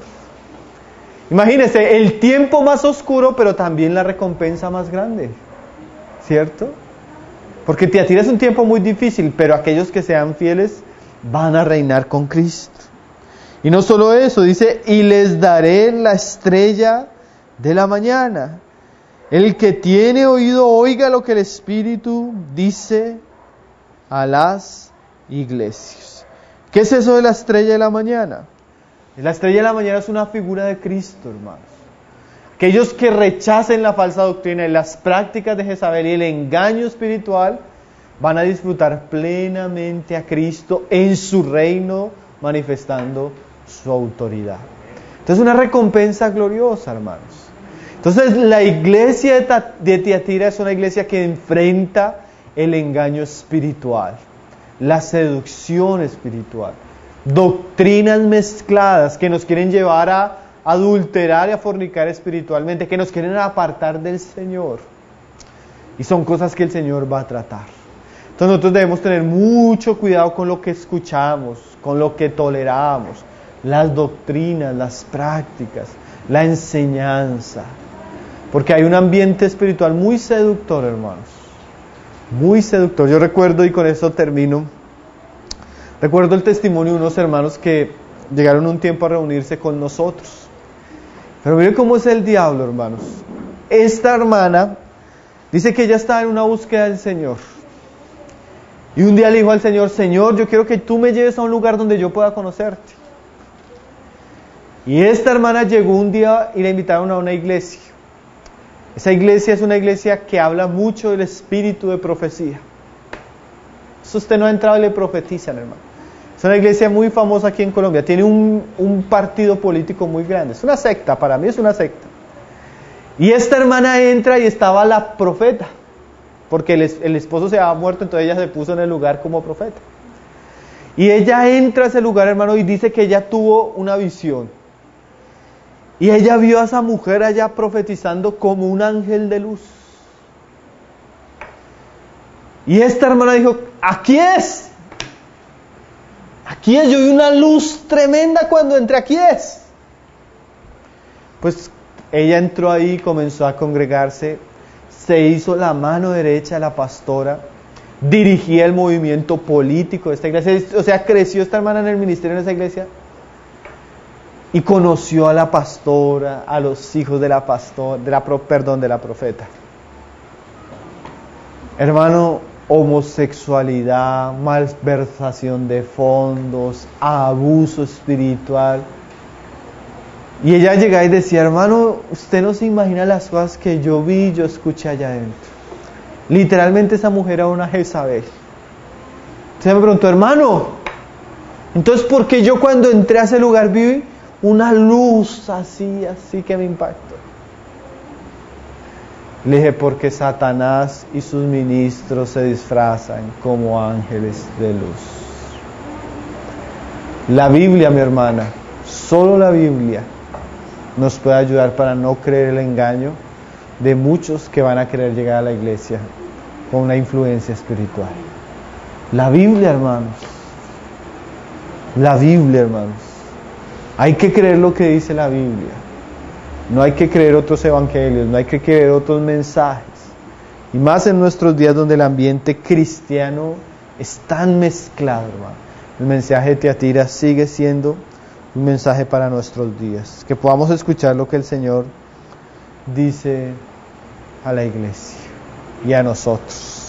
Imagínense, el tiempo más oscuro, pero también la recompensa más grande, ¿cierto? Porque Tiatira es un tiempo muy difícil, pero aquellos que sean fieles van a reinar con Cristo. Y no solo eso, dice, y les daré la estrella de la mañana. El que tiene oído, oiga lo que el Espíritu dice a las iglesias. ¿Qué es eso de la estrella de la mañana? La estrella de la mañana es una figura de Cristo, hermanos. Aquellos que rechacen la falsa doctrina y las prácticas de Jezabel y el engaño espiritual van a disfrutar plenamente a Cristo en su reino, manifestando su autoridad. Entonces, una recompensa gloriosa, hermanos. Entonces, la iglesia de Tiatira es una iglesia que enfrenta el engaño espiritual, la seducción espiritual, doctrinas mezcladas que nos quieren llevar a adulterar y a fornicar espiritualmente, que nos quieren apartar del Señor. Y son cosas que el Señor va a tratar. Entonces nosotros debemos tener mucho cuidado con lo que escuchamos, con lo que toleramos, las doctrinas, las prácticas, la enseñanza. Porque hay un ambiente espiritual muy seductor, hermanos. Muy seductor. Yo recuerdo, y con esto termino, recuerdo el testimonio de unos hermanos que llegaron un tiempo a reunirse con nosotros. Pero miren cómo es el diablo, hermanos. Esta hermana dice que ella estaba en una búsqueda del Señor. Y un día le dijo al Señor, Señor, yo quiero que tú me lleves a un lugar donde yo pueda conocerte. Y esta hermana llegó un día y la invitaron a una iglesia. Esa iglesia es una iglesia que habla mucho del espíritu de profecía. Eso usted no ha entrado y le profetizan, hermano. Es una iglesia muy famosa aquí en Colombia. Tiene un, un partido político muy grande. Es una secta, para mí es una secta. Y esta hermana entra y estaba la profeta. Porque el, el esposo se había muerto, entonces ella se puso en el lugar como profeta. Y ella entra a ese lugar, hermano, y dice que ella tuvo una visión. Y ella vio a esa mujer allá profetizando como un ángel de luz. Y esta hermana dijo, aquí es. Aquí es, yo vi una luz tremenda cuando entré, aquí es. Pues ella entró ahí, comenzó a congregarse, se hizo la mano derecha de la pastora, dirigía el movimiento político de esta iglesia, o sea, creció esta hermana en el ministerio de esa iglesia, y conoció a la pastora, a los hijos de la pastora, de la, perdón, de la profeta. Hermano, homosexualidad, malversación de fondos, abuso espiritual. Y ella llegaba y decía, hermano, usted no se imagina las cosas que yo vi y yo escuché allá adentro. Literalmente esa mujer era una Jezabel. Entonces me preguntó, hermano, entonces ¿por qué yo cuando entré a ese lugar vi una luz así, así que me impactó? Le dije, porque Satanás y sus ministros se disfrazan como ángeles de luz. La Biblia, mi hermana, solo la Biblia nos puede ayudar para no creer el engaño de muchos que van a querer llegar a la iglesia con una influencia espiritual. La Biblia, hermanos. La Biblia, hermanos. Hay que creer lo que dice la Biblia. No hay que creer otros evangelios, no hay que creer otros mensajes. Y más en nuestros días donde el ambiente cristiano es tan mezclado, hermano. El mensaje de Tiatira sigue siendo un mensaje para nuestros días. Que podamos escuchar lo que el Señor dice a la iglesia y a nosotros.